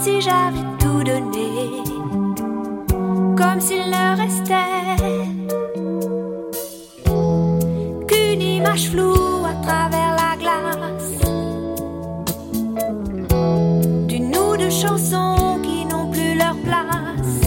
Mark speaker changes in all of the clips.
Speaker 1: si j'avais tout donné, comme s'il ne restait qu'une image floue à travers la glace d'une ou deux chansons qui n'ont plus leur place,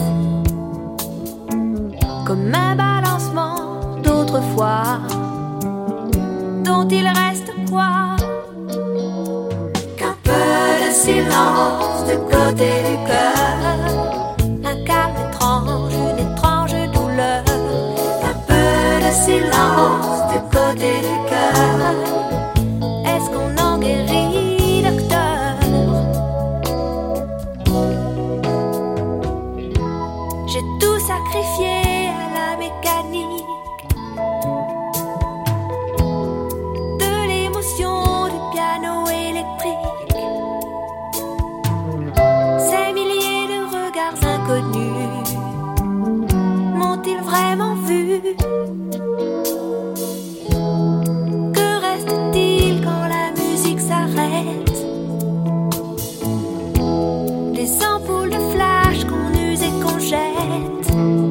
Speaker 1: comme un balancement d'autrefois dont il reste quoi? Qu'un peu de silence de côté du cœur, un calme étrange, une étrange douleur. Un peu de silence de côté du cœur. Est-ce qu'on en guérit, docteur? J'ai tout sacrifié à la mécanique de l'émotion du piano électrique. Ces milliers de regards inconnus m'ont-ils vraiment vu? Que reste-t-il quand la musique s'arrête? Des ampoules de flash qu'on use et qu'on jette,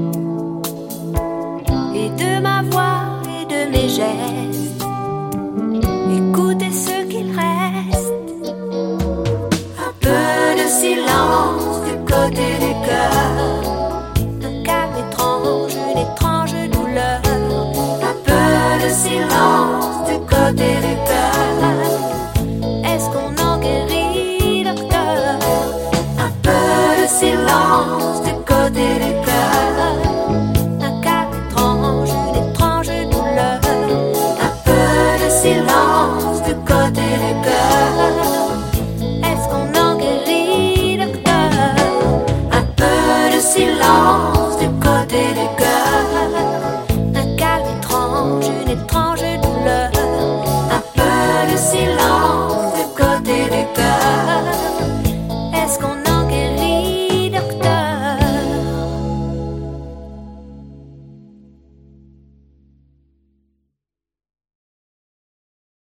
Speaker 1: et de ma voix et de mes gestes, écoutez ce qu'il reste. Un peu de silence du côté du cœur, un calme étrange, une étrange douleur. Un peu de silence du côté du cœur. Est-ce qu'on en guérit, docteur? Un peu de silence du côté du cœur, un calme étrange, une étrange douleur. Un peu de silence